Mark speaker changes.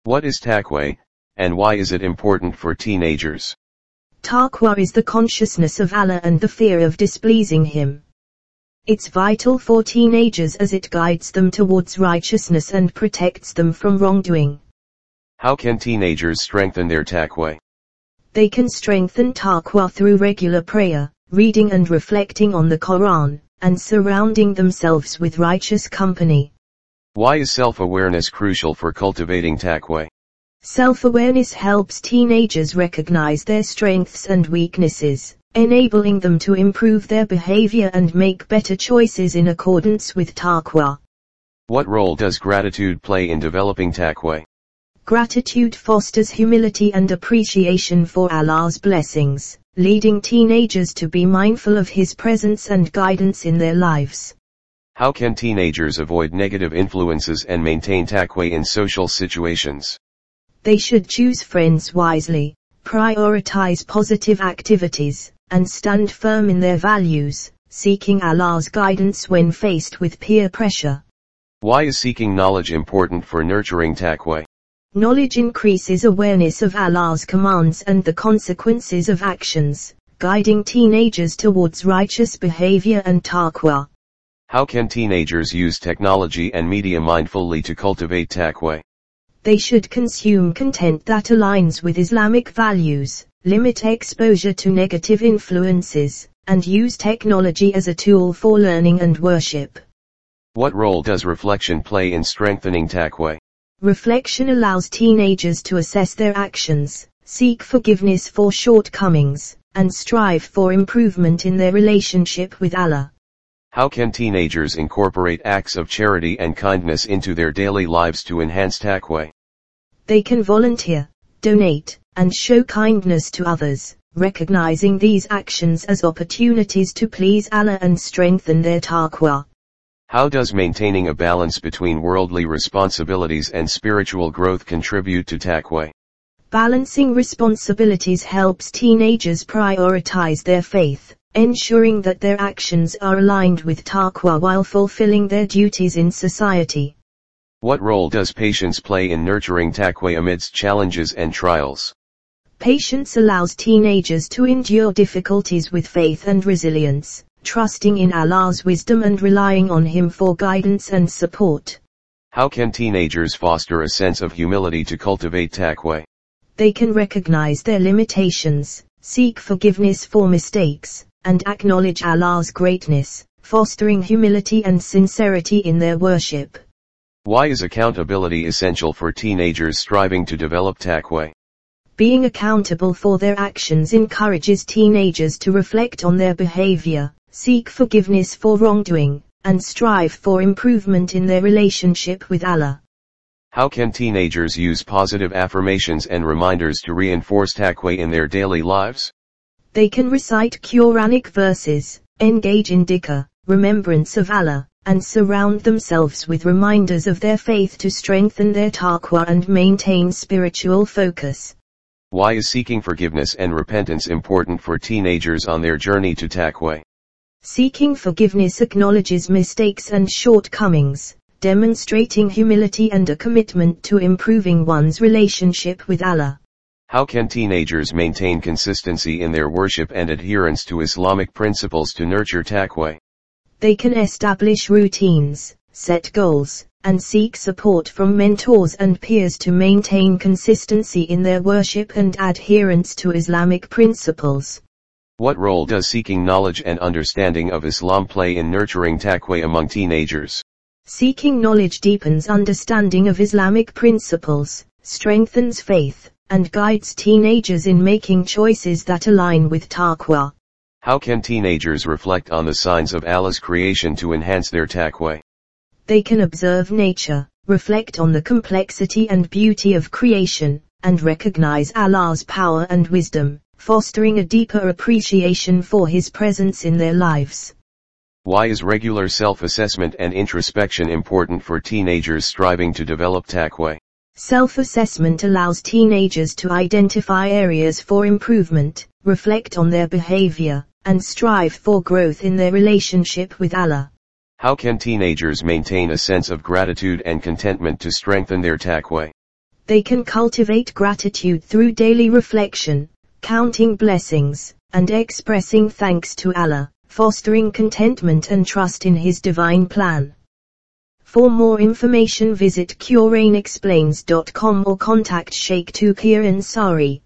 Speaker 1: What is taqwa, and why is it important for teenagers?
Speaker 2: Taqwa is the consciousness of Allah and the fear of displeasing Him. It's vital for teenagers as it guides them towards righteousness and protects them from wrongdoing.
Speaker 1: How can teenagers strengthen their taqwa?
Speaker 2: They can strengthen taqwa through regular prayer, reading and reflecting on the Quran, and surrounding themselves with righteous company.
Speaker 1: Why is self-awareness crucial for cultivating taqwa?
Speaker 2: Self-awareness helps teenagers recognize their strengths and weaknesses, enabling them to improve their behavior and make better choices in accordance with taqwa.
Speaker 1: What role does gratitude play in developing taqwa?
Speaker 2: Gratitude fosters humility and appreciation for Allah's blessings, leading teenagers to be mindful of His presence and guidance in their lives.
Speaker 1: How can teenagers avoid negative influences and maintain taqwa in social situations?
Speaker 2: They should choose friends wisely, prioritize positive activities, and stand firm in their values, seeking Allah's guidance when faced with peer pressure.
Speaker 1: Why is seeking knowledge important for nurturing taqwa?
Speaker 2: Knowledge increases awareness of Allah's commands and the consequences of actions, guiding teenagers towards righteous behavior and taqwa.
Speaker 1: How can teenagers use technology and media mindfully to cultivate taqwa?
Speaker 2: They should consume content that aligns with Islamic values, limit exposure to negative influences, and use technology as a tool for learning and worship.
Speaker 1: What role does reflection play in strengthening taqwa?
Speaker 2: Reflection allows teenagers to assess their actions, seek forgiveness for shortcomings, and strive for improvement in their relationship with Allah.
Speaker 1: How can teenagers incorporate acts of charity and kindness into their daily lives to enhance taqwa?
Speaker 2: They can volunteer, donate, and show kindness to others, recognizing these actions as opportunities to please Allah and strengthen their taqwa.
Speaker 1: How does maintaining a balance between worldly responsibilities and spiritual growth contribute to taqwa?
Speaker 2: Balancing responsibilities helps teenagers prioritize their faith, ensuring that their actions are aligned with taqwa while fulfilling their duties in society.
Speaker 1: What role does patience play in nurturing taqwa amidst challenges and trials?
Speaker 2: Patience allows teenagers to endure difficulties with faith and resilience, trusting in Allah's wisdom and relying on Him for guidance and support.
Speaker 1: How can teenagers foster a sense of humility to cultivate taqwa?
Speaker 2: They can recognize their limitations, seek forgiveness for mistakes, and acknowledge Allah's greatness, fostering humility and sincerity in their worship.
Speaker 1: Why is accountability essential for teenagers striving to develop taqwa?
Speaker 2: Being accountable for their actions encourages teenagers to reflect on their behavior, seek forgiveness for wrongdoing, and strive for improvement in their relationship with Allah.
Speaker 1: How can teenagers use positive affirmations and reminders to reinforce taqwa in their daily lives?
Speaker 2: They can recite Quranic verses, engage in dhikr, remembrance of Allah, and surround themselves with reminders of their faith to strengthen their taqwa and maintain spiritual focus.
Speaker 1: Why is seeking forgiveness and repentance important for teenagers on their journey to taqwa?
Speaker 2: Seeking forgiveness acknowledges mistakes and shortcomings, demonstrating humility and a commitment to improving one's relationship with Allah.
Speaker 1: How can teenagers maintain consistency in their worship and adherence to Islamic principles to nurture taqwa?
Speaker 2: They can establish routines, set goals, and seek support from mentors and peers to maintain consistency in their worship and adherence to Islamic principles.
Speaker 1: What role does seeking knowledge and understanding of Islam play in nurturing taqwa among teenagers?
Speaker 2: Seeking knowledge deepens understanding of Islamic principles, strengthens faith, and guides teenagers in making choices that align with taqwa.
Speaker 1: How can teenagers reflect on the signs of Allah's creation to enhance their taqwa?
Speaker 2: They can observe nature, reflect on the complexity and beauty of creation, and recognize Allah's power and wisdom, fostering a deeper appreciation for His presence in their lives.
Speaker 1: Why is regular self-assessment and introspection important for teenagers striving to develop taqwa?
Speaker 2: Self-assessment allows teenagers to identify areas for improvement, reflect on their behavior, and strive for growth in their relationship with Allah.
Speaker 1: How can teenagers maintain a sense of gratitude and contentment to strengthen their taqwa?
Speaker 2: They can cultivate gratitude through daily reflection, counting blessings, and expressing thanks to Allah, fostering contentment and trust in His divine plan. For more information visit QuranExplains.com or contact Sheikh Touqeer Ansari.